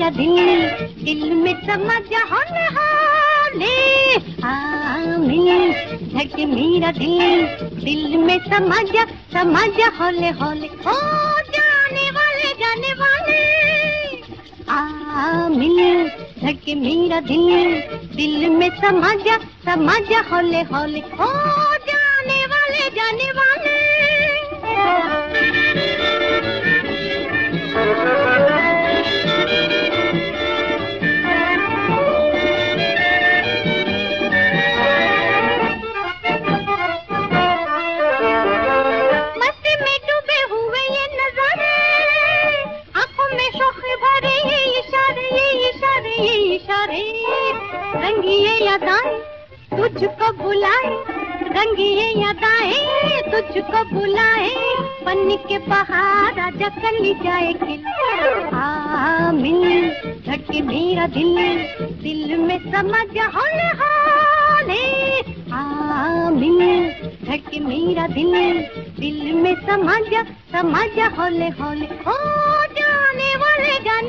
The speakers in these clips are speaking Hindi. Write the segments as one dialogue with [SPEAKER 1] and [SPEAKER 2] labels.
[SPEAKER 1] मेरा दिल, दिल में समा जा होले होले, मिल धड़के मेरा दिल, दिल में समा जा होले होले। ओ जाने वाले मिल धड़के मेरा दिल, दिल में समा जा होले होले। ओ जाने वाले मस्ती में डूबे हुए ये नजारे, आंखों में शौक भरे ये इशारे, ये इशारे, रंगीए यादें तुझको बुलाए, रंगीए यादें तुझको बुलाए, बन के बहार आजा कली जाए खिल। मिल धड़के मेरा दिल, दिल में समा जा होले होले, मिल धड़के मेरा दिल, दिल में समा जा होले होले। ओ जाने वाले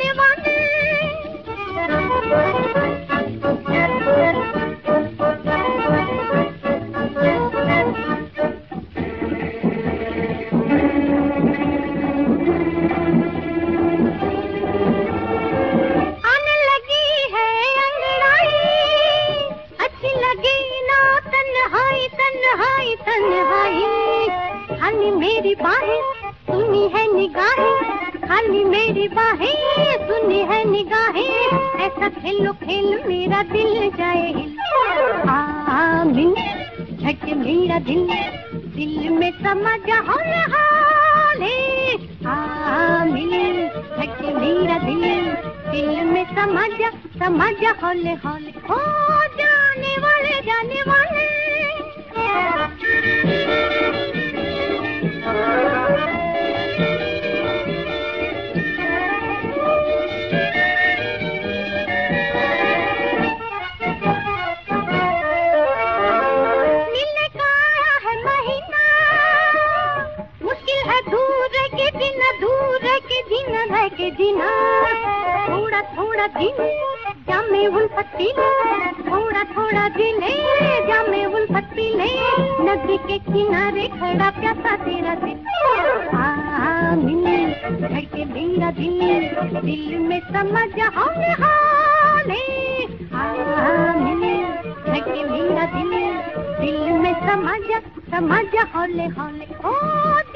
[SPEAKER 1] आने लगी है अंगड़ाई, अच्छी लगी ना तन्हाई तन्हाई तन्हाई, खाली मेरी बाहें सुनी है निगाहें, खाली मेरी बाहें सुनी है निगाहें, ऐसा खेलो खेल मेरा दिल जाए हिल। मिल धड़के मेरा दिल, दिल में समा जा होले होले, मिल धड़के मेरा दिल, दिल में समा जा होले होले। ओ जाने वाले मिलने का आया है महीना, मुश्किल है दूर के जीना, दूर के जीना है के जीना, थोड़ा थोड़ा दिन जामे उल्फत पीले, थोड़ा थोड़ा दिन जामे उल्फत पीले, नदी के किनारे खड़ा प्यासा तेरा दिल। मिल धड़के मेरा दिल, दिल में समा जा होले होले, मिल धड़के मेरा दिल, दिल में समा जा होले होले। ओ